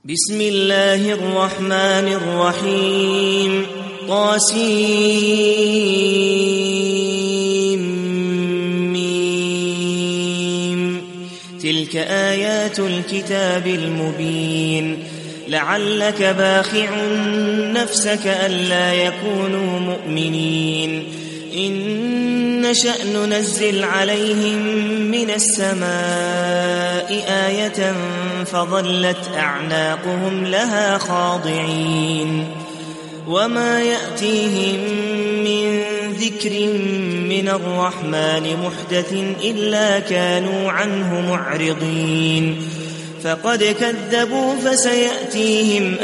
بسم الله الرحمن الرحيم طاسيم تلك آيات الكتاب المبين لعلك باخع نفسك ألا يكونوا مؤمنين إن نشأ ننزل عليهم من السماء آية فظلت أعناقهم لها خاضعين وما يأتيهم من ذكر من الرحمن محدث إلا كانوا عنه معرضين فقد كذبوا فسيأتيهم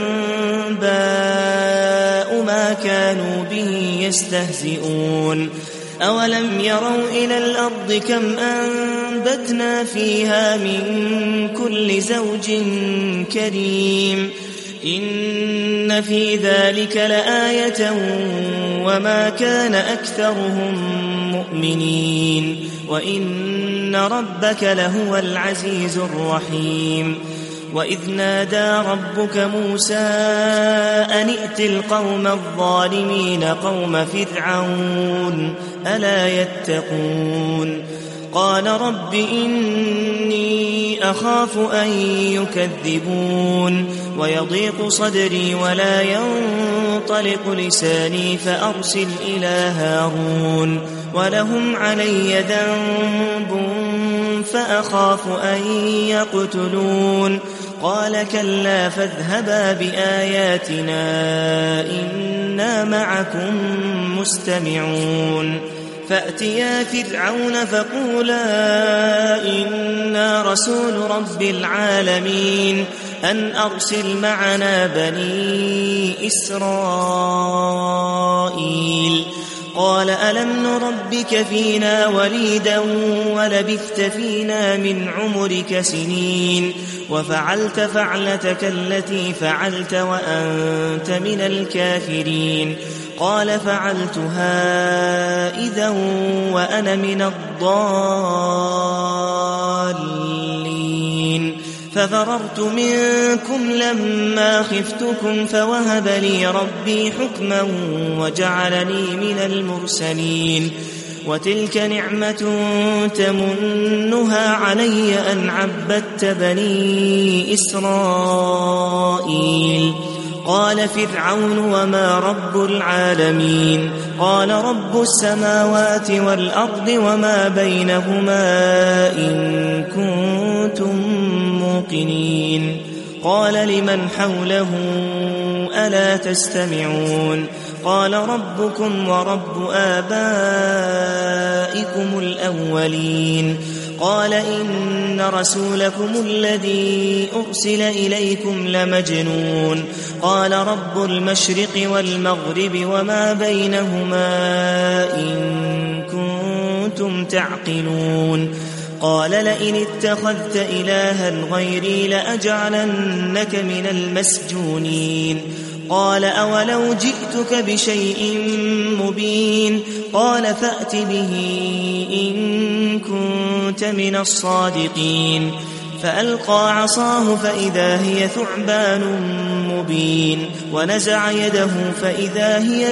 أنباء ما كانوا به يستهزئون أولم يروا إلى الأرض كم أنبتنا فيها من كل زوج كريم إن في ذلك لآية وما كان أكثرهم مؤمنين وإن ربك لهو العزيز الرحيم وإذ نادى ربك موسى أن ائت القوم الظالمين قوم فرعون ألا يتقون قال رب إني أخاف أن يكذبون ويضيق صدري ولا ينطلق لساني فأرسل إلى هارون ولهم علي ذنب فأخاف أن يقتلون قال كلا فاذهبا بآياتنا إنا معكم مستمعون فأتيا فرعون فقولا إنا رسول رب العالمين أن أرسل معنا بني إسرائيل قال ألم نربك فينا وليدا ولبثت فينا من عمرك سنين وفعلت فعلتك التي فعلت وأنت من الكافرين قال فعلتها إذا وأنا من الضالين ففررت منكم لما خفتكم فوهب لي ربي حكما وجعلني من المرسلين وتلك نعمة تمنها علي أن عبدت بني إسرائيل قال فرعون وما رب العالمين قال رب السماوات والأرض وما بينهما إن كنتم موقنين قال لمن حوله ألا تستمعون قال ربكم ورب آبائكم الأولين قال إن رسولكم الذي أرسل إليكم لمجنون قال رب المشرق والمغرب وما بينهما إن كنتم تعقلون قال لئن اتخذت إلها غيري لأجعلنك من المسجونين قال أولو جئتك بشيء مبين قال فأت به إن كنت من الصادقين فألقى عصاه فإذا هي ثعبان مبين ونزع يده فإذا هي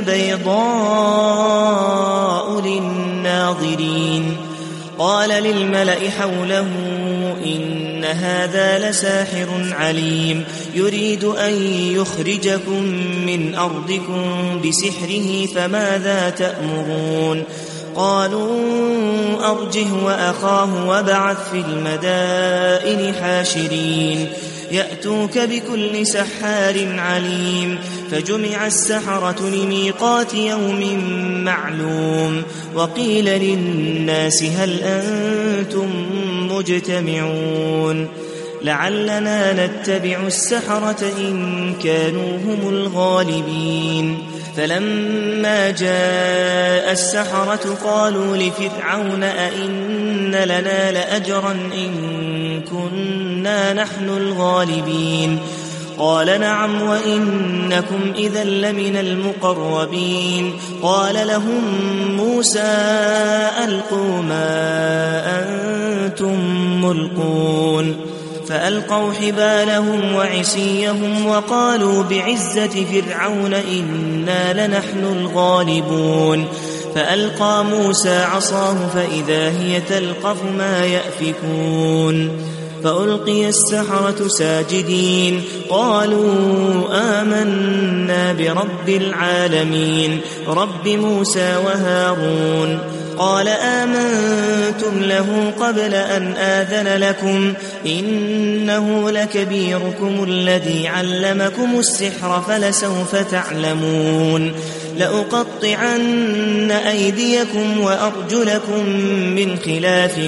بيضاء للناظرين قال للملأ حوله إن هذا لساحر عليم يريد أن يخرجكم من أرضكم بسحره فماذا تأمرون قالوا أرجه وأخاه وابعث في المدائن حاشرين يأتوك بكل سحار عليم فجمع السحرة لميقات يوم معلوم وقيل للناس هل أنتم مجتمعون لعلنا نتبع السحرة إن كانوا هم الغالبين فلما جاء السحرة قالوا لفرعون أئن لنا لأجرا إن كنا نحن الغالبين قال نعم وإنكم إذا لمن المقربين قال لهم موسى ألقوا ما أنتم ملقون فألقوا حبالهم وعصيهم وقالوا بعزة فرعون إنا لنحن الغالبون فألقى موسى عصاه فإذا هي تلقف ما يأفكون فألقي السحرة ساجدين قالوا آمنا برب العالمين رب موسى وهارون قال آمنتم له قبل أن آذن لكم إنه لكبيركم الذي علمكم السحر فلسوف تعلمون لأقطعن أيديكم وأرجلكم من خلاف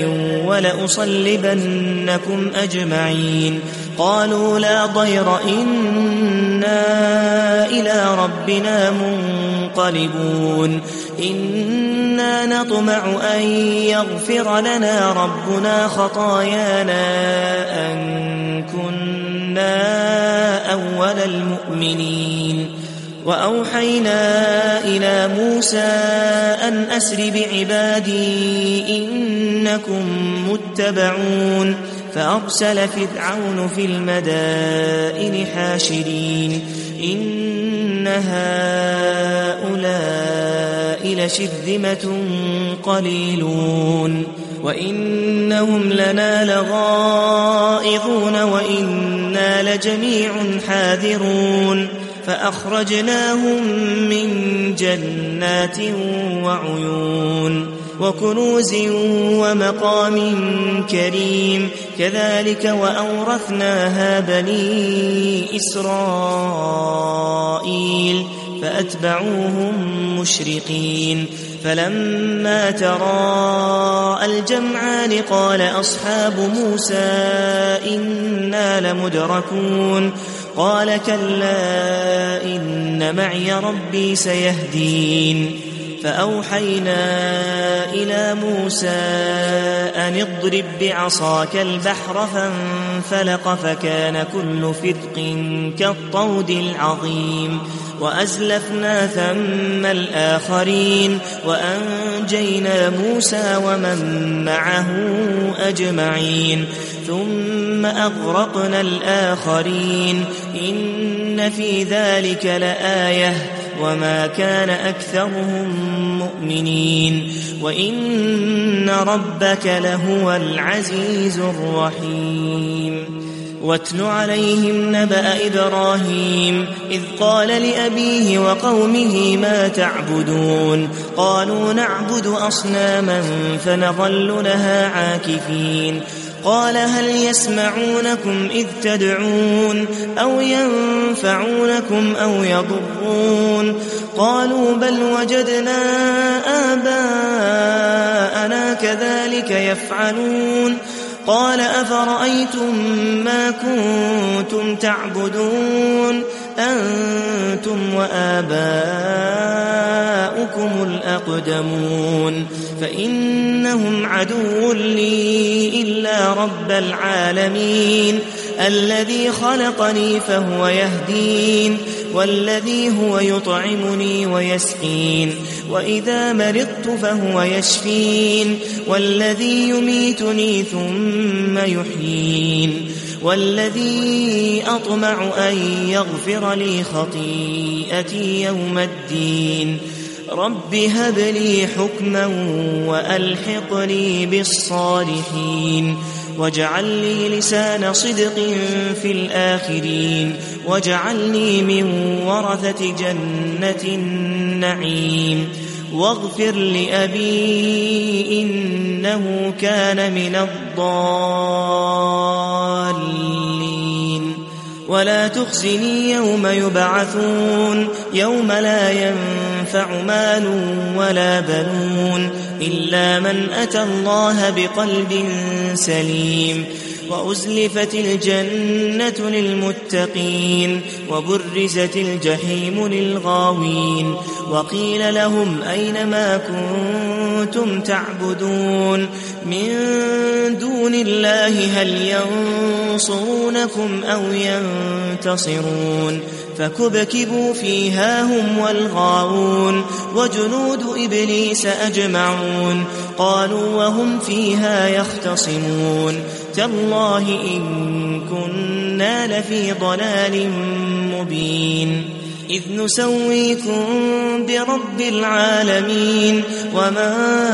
ولأصلبنكم أجمعين قالوا لا ضير إنا إلى ربنا منقلبون إنا نطمع أن يغفر لنا ربنا خطايانا أن كنا أول المؤمنين وأوحينا إلى موسى أن أسر بعبادي إنكم متبعون فأرسل فرعون في المدائن حاشرين إن هؤلاء لشرذمة قليلون وإنهم لنا لغائظون وإنا لجميع حاذرون فأخرجناهم من جنات وعيون وكنوز ومقام كريم كذلك وأورثناها بني إسرائيل فأتبعوهم مشرقين فلما تراءى الجمعان قال أصحاب موسى إنا لمدركون قال كلا إن معي ربي سيهدين فأوحينا إلى موسى أن اضرب بعصاك البحر فانفلق فكان كل فرق كالطود العظيم وأزلفنا ثم الآخرين وأنجينا موسى ومن معه أجمعين ثم أغرقنا الآخرين إن في ذلك لآية وما كان أكثرهم مؤمنين وإن ربك لهو العزيز الرحيم واتل عليهم نبأ إبراهيم إذ قال لأبيه وقومه ما تعبدون قالوا نعبد أصناما فنظل لها عاكفين قال هل يسمعونكم إذ تدعون أو ينفعونكم أو يضرون قالوا بل وجدنا آباءنا كذلك يفعلون قال أفرأيتم ما كنتم تعبدون أنتم وآباؤكم الأقدمون فإنهم عدو لي إلا رب العالمين الذي خلقني فهو يهدين والذي هو يطعمني ويسقين وإذا مرضت فهو يشفين والذي يميتني ثم يحيين والذي أطمع أن يغفر لي خطيئتي يوم الدين رب هب لي حكما وألحقني بالصالحين واجعل لي لسان صدق في الآخرين واجعلني من ورثة جنة النعيم واغفر لأبي إنه كان من الضالين ولا تخزني يوم يبعثون يوم لا ينفع مال ولا بنون إلا من أتى الله بقلب سليم وأزلفت الجنة للمتقين وبرزت الجحيم للغاوين وقيل لهم أين ما كنتم تعبدون من دون الله هل ينصرونكم أو ينتصرون فكبكبوا فيها هم والغاوون وجنود إبليس أجمعون قالوا وهم فيها يختصمون تالله إن كنا لفي ضلال مبين إذ نسويكم برب العالمين وما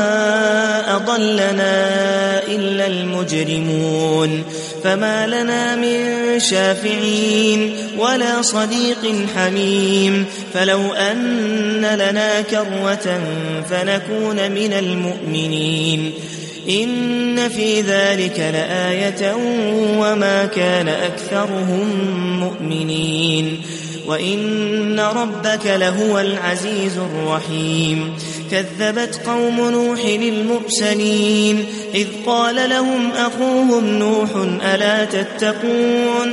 أضلنا إلا المجرمون فما لنا من شافعين ولا صديق حميم فلو أن لنا كروة فنكون من المؤمنين إن في ذلك لآية وما كان أكثرهم مؤمنين وإن ربك لهو العزيز الرحيم كذبت قوم نوح المرسلين إذ قال لهم أخوهم نوح ألا تتقون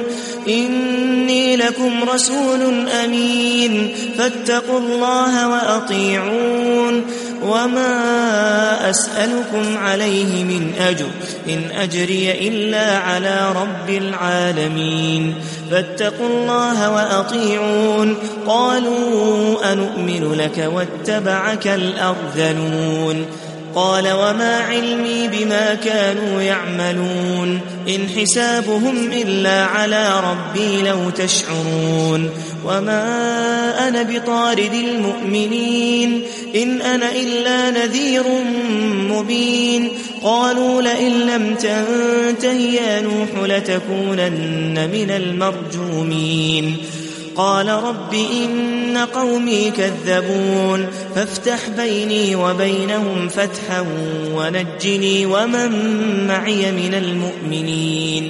إني لكم رسول أمين فاتقوا الله وأطيعون وما أسألكم عليه من أجر إن أجري إلا على رب العالمين فاتقوا الله وأطيعون قالوا أنؤمن لك واتبعك الأرذلون قال وما علمي بما كانوا يعملون إن حسابهم إلا على ربي لو تشعرون وما أنا بطارد المؤمنين إن أنا إلا نذير مبين قالوا لئن لم تنته يا نوح لتكونن من المرجومين قال رب إن قومي كذبون فافتح بيني وبينهم فتحا ونجني ومن معي من المؤمنين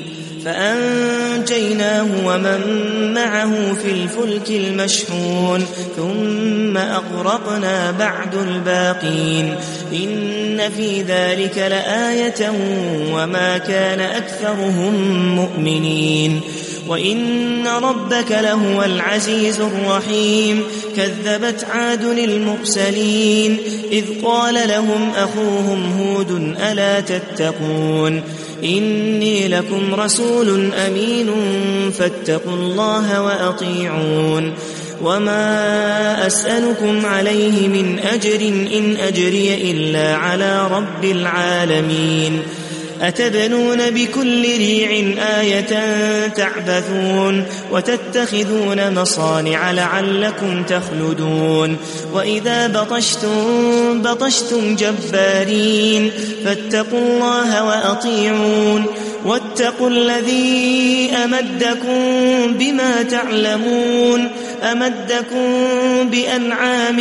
فأنجيناه ومن معه في الفلك المشحون ثم أغرقنا بعد الباقين إن في ذلك لآية وما كان أكثرهم مؤمنين وإن ربك لهو العزيز الرحيم كذبت عاد المرسلين إذ قال لهم أخوهم هود ألا تتقون إني لكم رسول أمين فاتقوا الله وأطيعون وما أسألكم عليه من أجر إن أجري إلا على رب العالمين أتبنون بكل ريع آية تعبثون وتتخذون مصانع لعلكم تخلدون وإذا بطشتم جبارين فاتقوا الله وأطيعون واتقوا الذي أمدكم بما تعلمون أمدكم بأنعام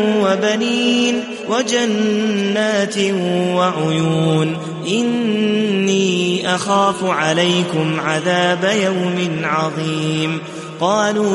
وبنين وجنات وعيون إني أخاف عليكم عذاب يوم عظيم قالوا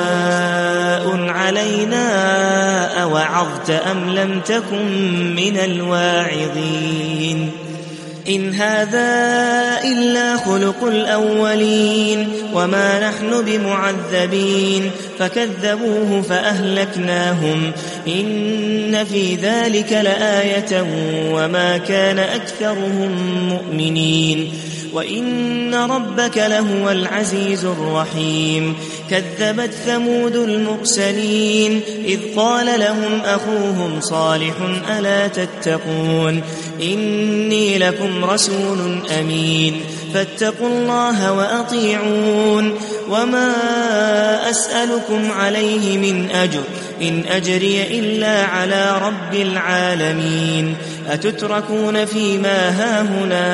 سواء علينا أوعظت أم لم تكن من الواعظين إن هذا إلا خلق الأولين وما نحن بمعذبين فكذبوه فأهلكناهم إن في ذلك لآية وما كان أكثرهم مؤمنين وإن ربك لهو العزيز الرحيم كذبت ثمود المرسلين إذ قال لهم أخوهم صالح ألا تتقون إني لكم رسول أمين فاتقوا الله وأطيعون وما أسألكم عليه من أجر إن أجري إلا على رب العالمين أتتركون فيما هاهنا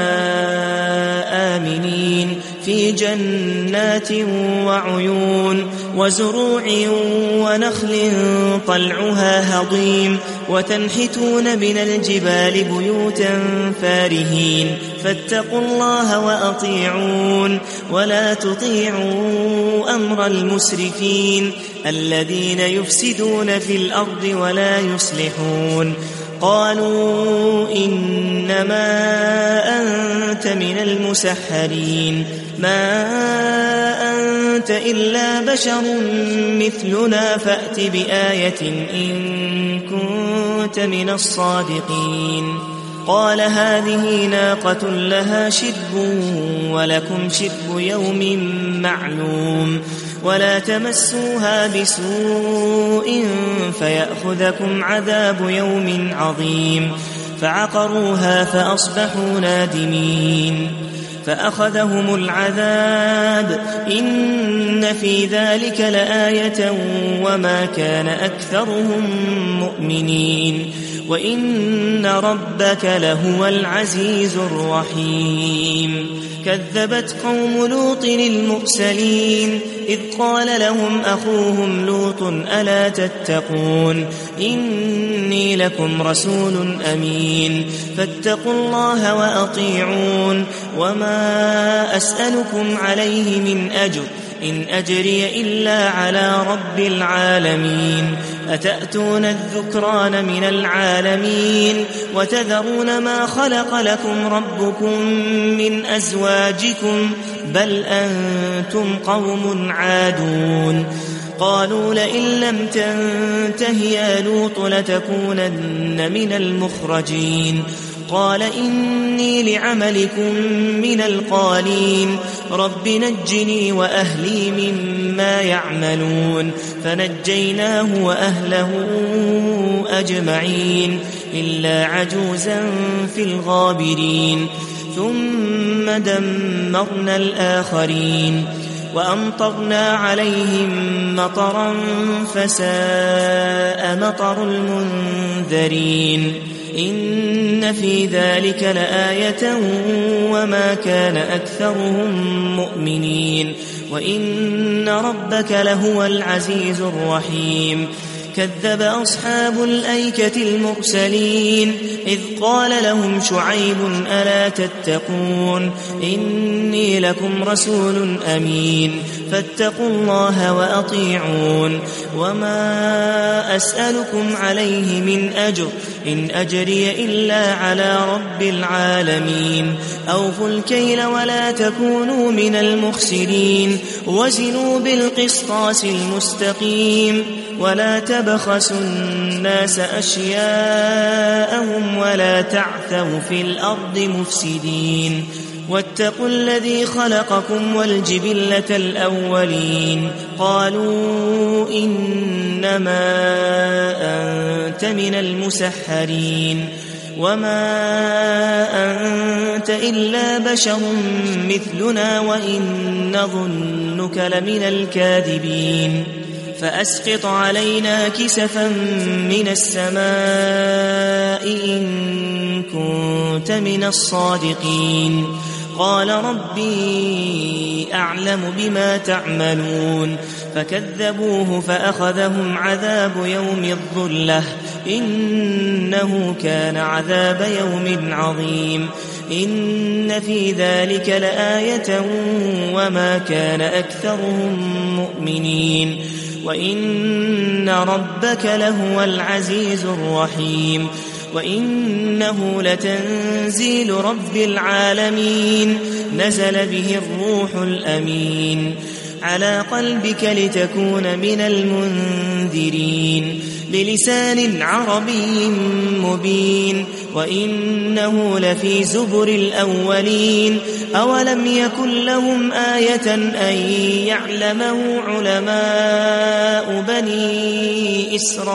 آمنين في جنات وعيون وزروع ونخل طلعها هضيم وتنحتون من الجبال بيوتا فارهين فاتقوا الله وأطيعون ولا تطيعوا أمر المسرفين الذين يفسدون في الأرض ولا يصلحون قالوا إنما أنت من المسحرين ما أنت إلا بشر مثلنا فأت بآية إن كنت من الصادقين قال هذه ناقة لها شرب ولكم شرب يوم معلوم ولا تمسوها بسوء فيأخذكم عذاب يوم عظيم فعقروها فأصبحوا نادمين فأخذهم العذاب إن في ذلك لآية وما كان أكثرهم مؤمنين وإن ربك لهو العزيز الرحيم كذبت قوم لوط المرسلين إذ قال لهم أخوهم لوط ألا تتقون إني لكم رسول أمين فاتقوا الله وأطيعون وما أسألكم عليه من أجر إن أجري إلا على رب العالمين أتأتون الذكران من العالمين وتذرون ما خلق لكم ربكم من أزواجكم بل أنتم قوم عادون قالوا لئن لم تنته يا لوط لتكونن من المخرجين قال إني لعملكم من القالين رب نجني وأهلي مما يعملون فنجيناه وأهله أجمعين إلا عجوزا في الغابرين ثم دمرنا الآخرين وأمطرنا عليهم مطرا فساء مطر المنذرين إن في ذلك لآية وما كان أكثرهم مؤمنين وإن ربك لهو العزيز الرحيم كذب أصحاب الأيكة المرسلين إذ قال لهم شعيب ألا تتقون إني لكم رسول أمين فاتقوا الله وأطيعون وما أسألكم عليه من أجر إن أجري إلا على رب العالمين أوفوا الكيل ولا تكونوا من المخسرين وزنوا بالقسطاس المستقيم ولا تبخسوا الناس أشياءهم ولا تعثوا في الأرض مفسدين واتقوا الذي خلقكم والجبلة الأولين قالوا إنما أنت من المسحرين وما أنت إلا بشر مثلنا وإن نظنك لمن الكاذبين فأسقط علينا كسفا من السماء إن كنت من الصادقين قال ربي أعلم بما تعملون فكذبوه فأخذهم عذاب يوم الظلة إنه كان عذاب يوم عظيم إن في ذلك لآية وما كان أكثرهم مؤمنين وإن ربك لهو العزيز الرحيم وإنه لتنزيل رب العالمين نزل به الروح الأمين على قلبك لتكون من المنذرين بلسان عربي مبين وإنه لفي زبر الأولين أولم يكن لهم آية أن يعلمه علماء بني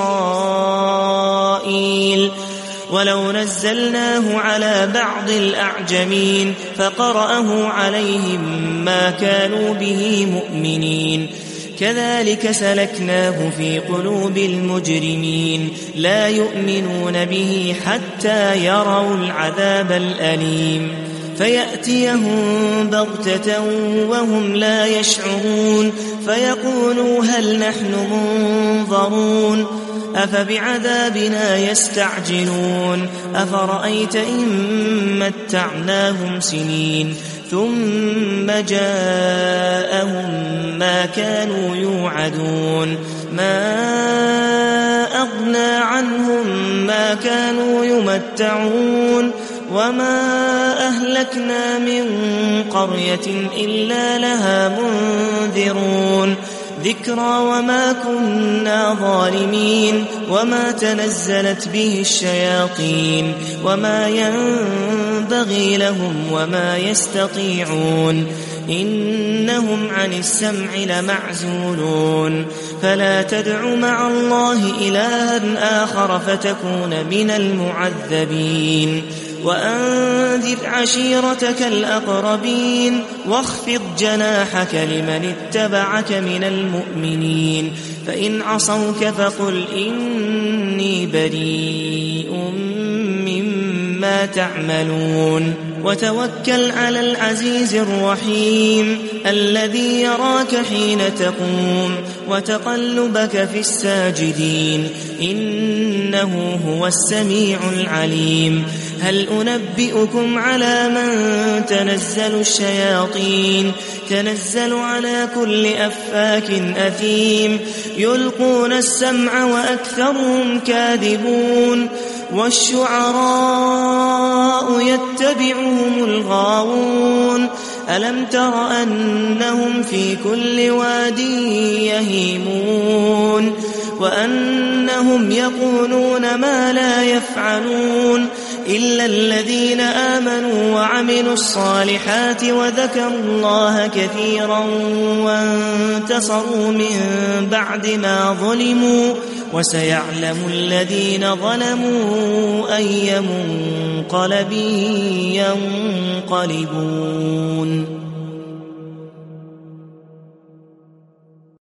إسرائيل ولو نزلناه على بعض الأعجمين فقرأه عليهم ما كانوا به مؤمنين كذلك سلكناه في قلوب المجرمين لا يؤمنون به حتى يروا العذاب الأليم فيأتيهم بغتة وهم لا يشعرون فيقولوا هل نحن منظرون أفبعذابنا يستعجلون أفرأيت إن متعناهم سنين ثم جاءهم ما كانوا يوعدون ما أغنى عنهم ما كانوا يمتعون وما أهلكنا من قرية إلا لها منذرون ذكرى وما كنا ظالمين وما تنزلت به الشياطين وما ينبغي لهم وما يستطيعون إنهم عن السمع لمعزولون فلا تدع مع الله إلها آخر فتكون من المعذبين وأنذر عشيرتك الأقربين واخفض جناحك لمن اتبعك من المؤمنين فإن عصوك فقل إني بريء مما تعملون وتوكل على العزيز الرحيم الذي يراك حين تقوم وتقلبك في الساجدين إنه هو السميع العليم هل أنبئكم على من تنزل الشياطين تنزل على كل أفاك أثيم يلقون السمع وأكثرهم كاذبون والشعراء يتبعهم الغاوون ألم تر أنهم في كل واد يهيمون وأنهم يقولون ما لا يفعلون إلا الذين آمنوا وعملوا الصالحات وذكروا الله كثيرا وانتصروا من بعد ما ظلموا وسيعلم الذين ظلموا أي منقلب ينقلبون